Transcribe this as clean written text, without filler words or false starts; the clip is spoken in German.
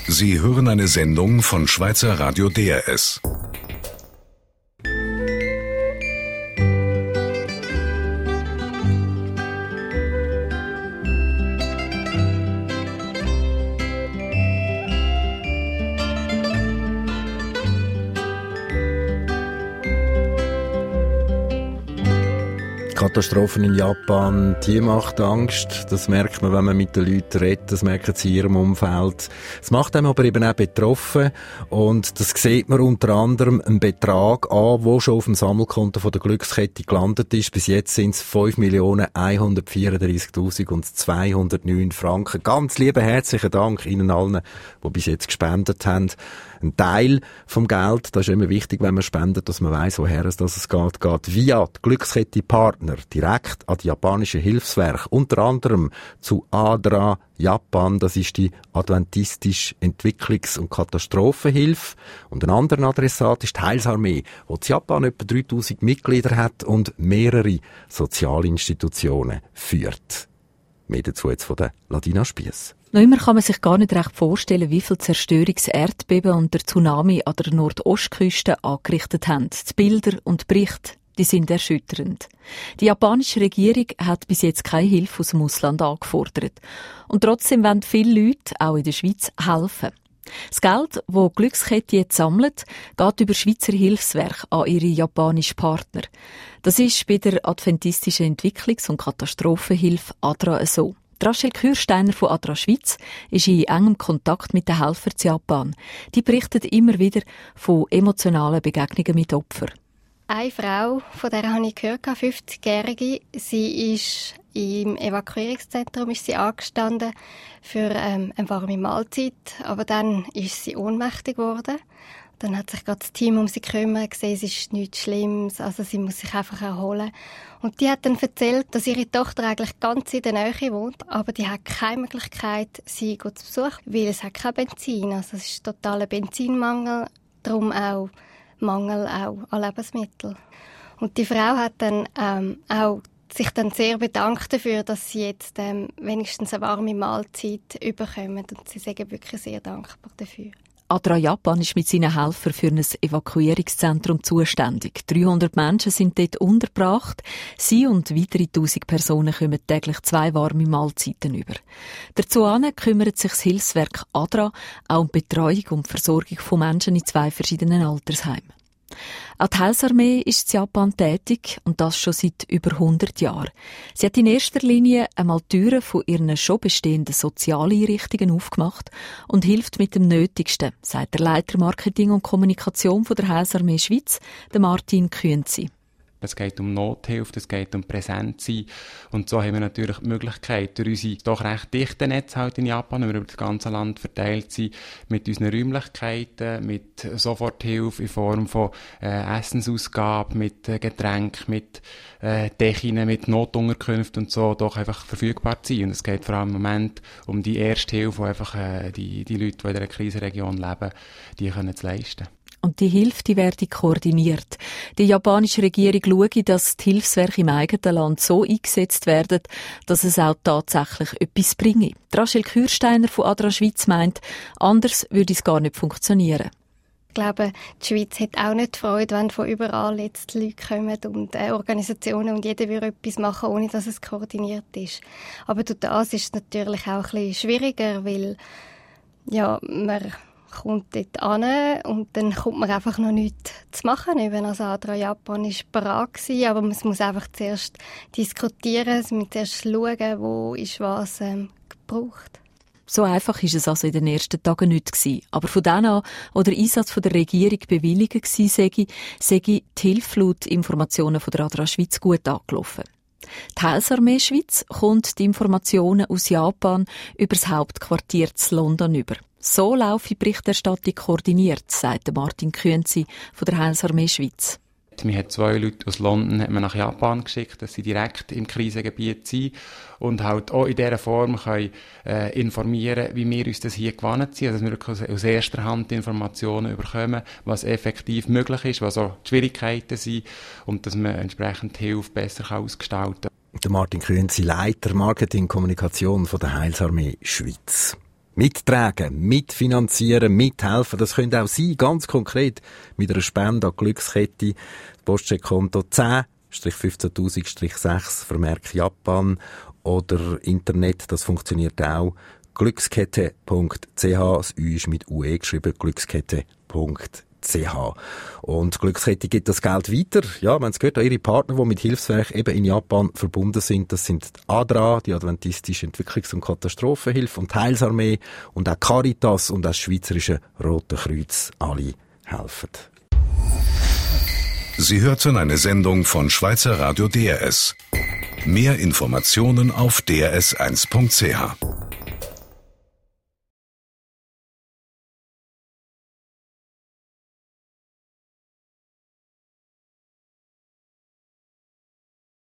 Sie hören eine Sendung von Schweizer Radio DRS. Katastrophen in Japan, die macht Angst. Das merkt man, wenn man mit den Leuten redet. Das merken sie in ihrem Umfeld. Es macht einem aber eben auch betroffen. Und das sieht man unter anderem einen Betrag an, der schon auf dem Sammelkonto von der Glückskette gelandet ist. Bis jetzt sind es 5.134.209 Franken. Ganz lieben herzlichen Dank Ihnen allen, die bis jetzt gespendet haben. Ein Teil vom Geld, das ist immer wichtig, wenn man spendet, dass man weiss, woher es geht via die Glückskette Partner direkt an die japanische Hilfswerke, unter anderem zu ADRA Japan, das ist die Adventistische Entwicklungs- und Katastrophenhilfe. Und ein anderer Adressat ist die Heilsarmee, wo in Japan etwa 3000 Mitglieder hat und mehrere Sozialinstitutionen führt. Mehr dazu jetzt von der Ladina Spiess. Noch immer kann man sich gar nicht recht vorstellen, wie viel Zerstörungserdbeben und der Tsunami an der Nordostküste angerichtet haben. Die Bilder und die Berichte, die sind erschütternd. Die japanische Regierung hat bis jetzt keine Hilfe aus dem Ausland angefordert. Und trotzdem wollen viele Leute, auch in der Schweiz, helfen. Das Geld, das die Glückskette jetzt sammelt, geht über Schweizer Hilfswerke an ihre japanischen Partner. Das ist bei der Adventistischen Entwicklungs- und Katastrophenhilfe ADRA so. Rachel Kürsteiner von ADRA Schweiz ist in engem Kontakt mit den Helfern in Japan. Die berichtet immer wieder von emotionalen Begegnungen mit Opfern. Eine Frau, von der habe ich gehört, 50-Jährige, sie ist im Evakuierungszentrum ist sie angestanden für eine warme Mahlzeit, aber dann ist sie ohnmächtig geworden. Dann hat sich gerade das Team um sie gekümmert, gesehen, es ist nichts Schlimmes, also sie muss sich einfach erholen. Und die hat dann erzählt, dass ihre Tochter eigentlich ganz in der Nähe wohnt, aber die hat keine Möglichkeit, sie zu besuchen, weil es hat kein Benzin. Also es ist totaler Benzinmangel, darum auch Mangel auch an Lebensmitteln. Und die Frau hat dann auch sich dann sehr bedankt dafür, dass sie jetzt wenigstens eine warme Mahlzeit bekommen. Und sie sind wirklich sehr dankbar dafür. ADRA Japan ist mit seinen Helfern für ein Evakuierungszentrum zuständig. 300 Menschen sind dort untergebracht. Sie und weitere 1000 Personen kommen täglich 2 warme Mahlzeiten über. Dazu kümmert sich das Hilfswerk ADRA auch um die Betreuung und Versorgung von Menschen in 2 verschiedenen Altersheimen. Auch die Heilsarmee ist in Japan tätig und das schon seit über 100 Jahren. Sie hat in erster Linie einmal die Türen von ihren schon bestehenden Sozialeinrichtungen aufgemacht und hilft mit dem Nötigsten, sagt der Leiter Marketing und Kommunikation von der Heilsarmee Schweiz, der Martin Künzi. Es geht um Nothilfe, es geht um Präsenzsein. Und so haben wir natürlich die Möglichkeit, durch unsere doch recht dichten Netze halt in Japan, wenn wir über das ganze Land verteilt sind, mit unseren Räumlichkeiten, mit Soforthilfe in Form von Essensausgaben, mit Getränken, mit Dächern, mit Notunterkünften und so, doch einfach verfügbar zu sein. Und es geht vor allem im Moment um die Ersthilfe, die einfach die Leute, die in dieser Krisenregion leben, die können zu leisten. Und die Hilfe, die werde koordiniert. Die japanische Regierung schaue, dass die Hilfswerke im eigenen Land so eingesetzt werden, dass es auch tatsächlich etwas bringe. Rachel Kürsteiner von ADRA Schweiz meint, anders würde es gar nicht funktionieren. Ich glaube, die Schweiz hat auch nicht Freude, wenn von überall jetzt Leute kommen und Organisationen und jeder würde etwas machen, ohne dass es koordiniert ist. Aber durch das ist es natürlich auch ein bisschen schwieriger, weil ja, man kommt dort an und dann kommt man einfach noch nichts zu machen. Eben als ADRA Japan war bereit gewesen, aber man muss einfach zuerst diskutieren, es muss zuerst schauen, wo ist was gebraucht. So einfach war es also in den ersten Tagen nicht gewesen. Aber von dann an, wo der Einsatz von der Regierung bewilligt war, sei die Hilfe laut Informationen von der ADRA Schweiz gut angelaufen. Die Heilsarmee Schweiz kommt die Informationen aus Japan über das Hauptquartier zu London über. So laufe die Berichterstattung koordiniert, sagt Martin Künzi von der Heilsarmee Schweiz. Man hat 2 Leute aus London nach Japan geschickt, dass sie direkt im Krisengebiet sind und halt auch in dieser Form können, informieren, wie wir uns das hier gewohnt sind, also dass wir aus erster Hand Informationen bekommen, was effektiv möglich ist, was auch die Schwierigkeiten sind und dass man entsprechend die Hilfe besser ausgestalten kann. Der Martin Künzi, Leiter Marketing Kommunikation von der Heilsarmee Schweiz. mittragen, mitfinanzieren, mithelfen. Das könnte auch Sie ganz konkret mit einer Spende an die Glückskette. Postcheckkonto 10-15000-6 Vermerk Japan oder Internet, das funktioniert auch. Glückskette.ch, das Ü ist mit UE geschrieben, glückskette.ch. Und Glückskette gibt das Geld weiter. Ja, wenn es gehört an Ihre Partner, die mit Hilfswerk eben in Japan verbunden sind. Das sind die ADRA, die Adventistische Entwicklungs- und Katastrophenhilfe, und die Heilsarmee und auch Caritas und auch das Schweizerische Rote Kreuz. Alle helfen. Sie hörten eine Sendung von Schweizer Radio DRS. Mehr Informationen auf drs1.ch.